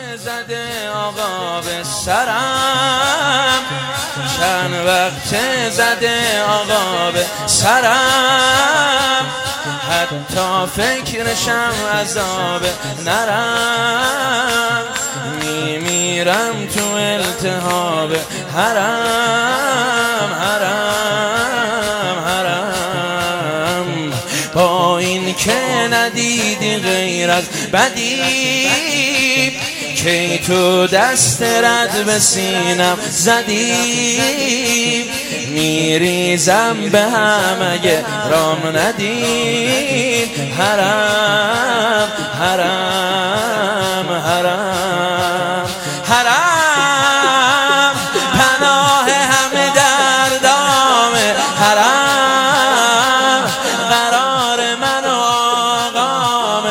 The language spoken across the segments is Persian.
زده آقا به سرم، چند وقت زده آقا به سرم، حتی فکرشم عذاب نرم، میمیرم تو التهاب حرم حرم حرم. با این که ندیدی غیر از بدی، کی تو دست رد به سینم زدی، میریزم به هم اگه رام ندید. حرم حرم حرم حرم، پناه همه دردام حرم، قرار من و آقام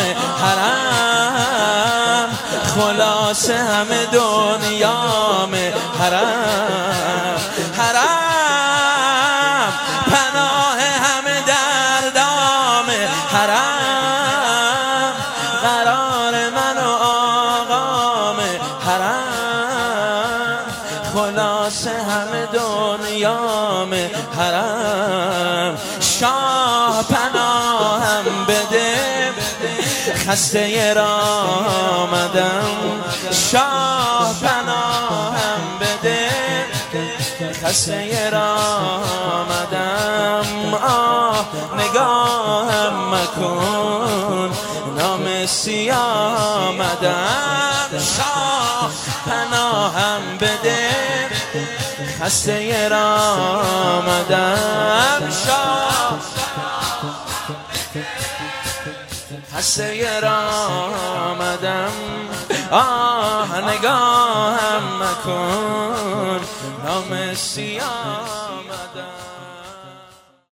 حرم، خلاص همه دنیام حرم حرم، پناه همه دردام حرم، قرار من و آقام حرم، خلاص همه دنیام حرم. شاه پناهم بده، خسته را آمدم، شاه پناهم بده، خسته را آمدم. آه نگاهم مکن، نام سیاه آمدم. شاه پناهم بده، خسته را آمدم. شاه خسته را آمدم. آه نگاهم مکن، نام سیاه آمدم.